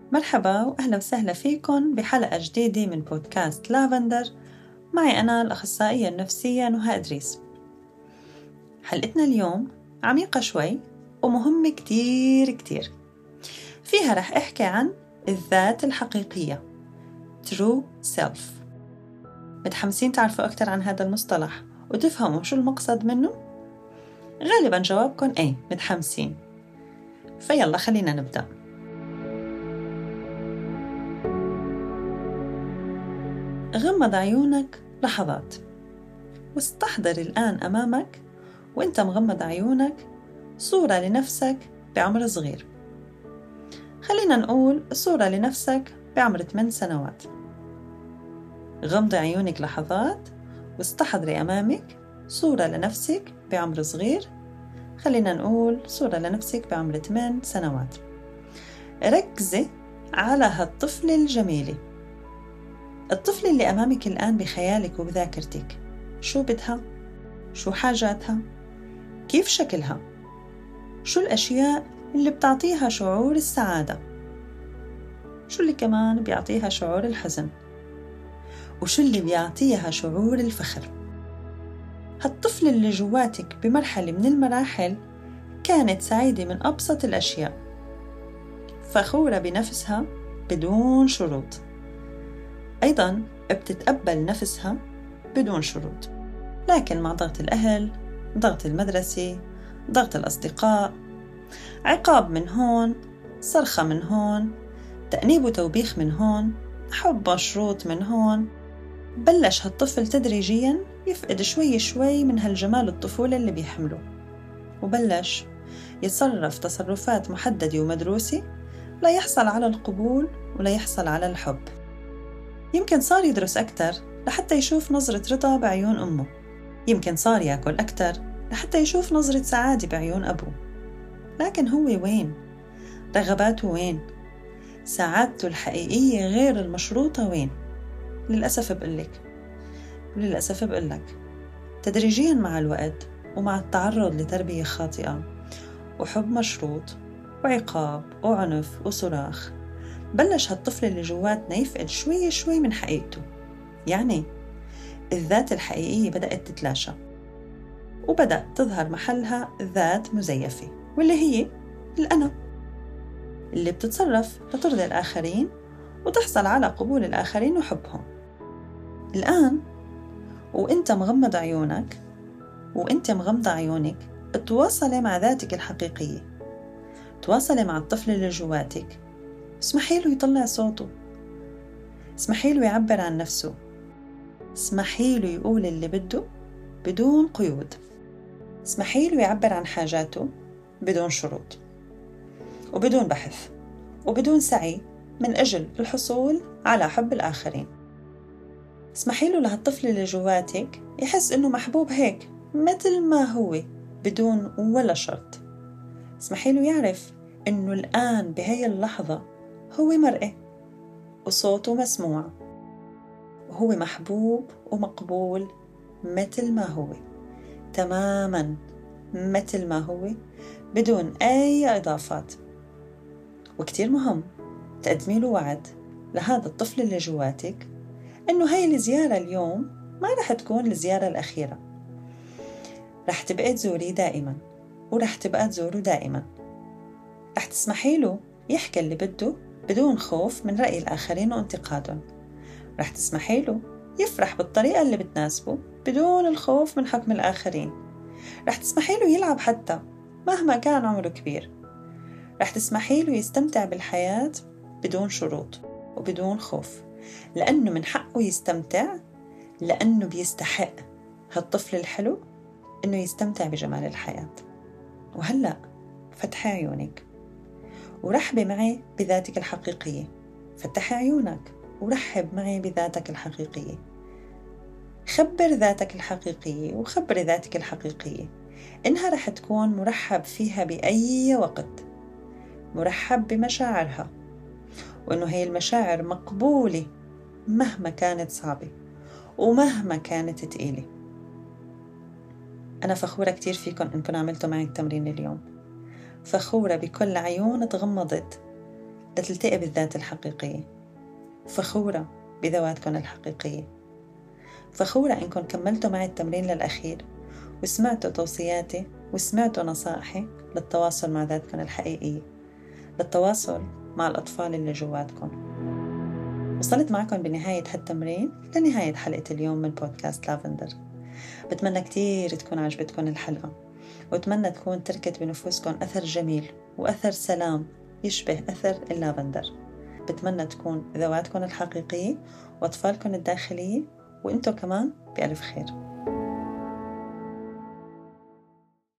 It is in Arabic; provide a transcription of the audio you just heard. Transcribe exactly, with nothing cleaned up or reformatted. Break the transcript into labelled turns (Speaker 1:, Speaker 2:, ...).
Speaker 1: مرحبا وأهلا وسهلا فيكم بحلقة جديدة من بودكاست لافندر. معي أنا الأخصائية النفسية نهى إدريس. حلقتنا اليوم عميقة شوي ومهمة كتير كتير. فيها رح أحكي عن الذات الحقيقية True Self. متحمسين تعرفوا أكتر عن هذا المصطلح وتفهموا شو المقصد منه؟ غالبا جوابكم أي متحمسين. فيلا خلينا نبدأ. غمض عيونك لحظات واستحضر الآن أمامك وإنت مغمض عيونك صورة لنفسك بعمر صغير. خلينا نقول صورة لنفسك بعمر ثمان سنوات. غمضي عيونك لحظات واستحضري أمامك صورة لنفسك بعمر صغير. خلينا نقول صورة لنفسك بعمر ثمان سنوات. ركزي على هالطفلة الجميلة، الطفلة اللي أمامك الآن بخيالك وبذاكرتك. شو بدها؟ شو حاجاتها؟ كيف شكلها؟ شو الأشياء اللي بتعطيها شعور السعادة؟ شو اللي كمان بيعطيها شعور الحزن؟ وشو اللي بيعطيها شعور الفخر؟ هالطفلة اللي جواتك بمرحلة من المراحل كانت سعيدة من أبسط الأشياء، فخورة بنفسها بدون شروط، أيضاً بتتقبل نفسها بدون شروط، لكن مع ضغط الأهل، ضغط المدرسة، ضغط الأصدقاء، عقاب من هون، صرخة من هون، تأنيب وتوبيخ من هون، حب مشروط من هون، بلش هالطفل تدريجياً يفقد شوي شوي من هالجمال الطفولة اللي بيحمله، وبلش يتصرف تصرفات محددة ومدروسة لا يحصل على القبول ولا يحصل على الحب. يمكن صار يدرس أكتر لحتى يشوف نظرة رضا بعيون أمه، يمكن صار يأكل أكتر لحتى يشوف نظرة سعادة بعيون أبوه. لكن هو وين؟ رغباته وين؟ سعادته الحقيقية غير المشروطة وين؟ للأسف بقلك للأسف بقلك تدريجياً مع الوقت ومع التعرض لتربية خاطئة وحب مشروط وعقاب وعنف وصراخ، بلش هالطفل اللي جواتنا يفقد شوي شوي من حقيقته. يعني الذات الحقيقية بدأت تتلاشى وبدأ تظهر محلها ذات مزيفة، واللي هي الأنا اللي بتتصرف لترضي الآخرين وتحصل على قبول الآخرين وحبهم. الآن وإنت مغمض عيونك وإنت مغمضة عيونك تواصلي مع ذاتك الحقيقية، تواصلي مع الطفل اللي جواتك. اسمحي له يطلع صوته، اسمحي له يعبر عن نفسه، اسمحي له يقول اللي بده بدون قيود، اسمحي له يعبر عن حاجاته بدون شروط وبدون بحث وبدون سعي من أجل الحصول على حب الآخرين. اسمحي له لهالطفل اللي جواتك يحس إنه محبوب هيك مثل ما هو بدون ولا شرط. اسمحي له يعرف إنه الآن بهاي اللحظة هو مرئي وصوته مسموع وهو محبوب ومقبول مثل ما هو، تماماً مثل ما هو بدون أي إضافات. وكتير مهم تقدمي له وعد لهذا الطفل اللي جواتك إنه هاي الزيارة اليوم ما رح تكون الزيارة الأخيرة، رح تبقى تزوري دائماً ورح تبقى تزوره دائماً. رح تسمحي له يحكي اللي بده بدون خوف من رأي الآخرين وانتقادهم. رح تسمحي له يفرح بالطريقة اللي بتناسبه بدون الخوف من حكم الآخرين. رح تسمحي له يلعب حتى مهما كان عمره كبير. رح تسمحي له يستمتع بالحياة بدون شروط وبدون خوف، لأنه من حقه يستمتع، لأنه بيستحق هالطفل الحلو إنه يستمتع بجمال الحياة. وهلأ فتحي عيونك ورحبي معي بذاتك الحقيقية. فتحي عيونك ورحب معي بذاتك الحقيقية. خبر ذاتك الحقيقية وخبري ذاتك الحقيقية إنها رح تكون مرحب فيها بأي وقت، مرحب بمشاعرها، وإنه هي المشاعر مقبولة مهما كانت صعبة ومهما كانت تقيلة. أنا فخورة كتير فيكم إنكم عملتوا معي التمرين اليوم، فخورة بكل عيون تغمضت لتلتقي بالذات الحقيقية. فخورة بذواتكن الحقيقية. فخورة إنكم كملتوا معي التمرين للأخير وسمعتوا توصياتي وسمعتوا نصائحي للتواصل مع ذاتكن الحقيقية، للتواصل مع الأطفال اللي جواتكن. وصلت معكم بنهاية هالتمرين لنهاية حلقة اليوم من بودكاست لافندر. بتمنى كتير تكون عجبتكن الحلقة، وأتمنى تكون تركت بنفوسكن أثر جميل وأثر سلام يشبه أثر اللافندر. بتمنى تكون ذواتكن الحقيقية وأطفالكن الداخلية وإنتو كمان بألف خير.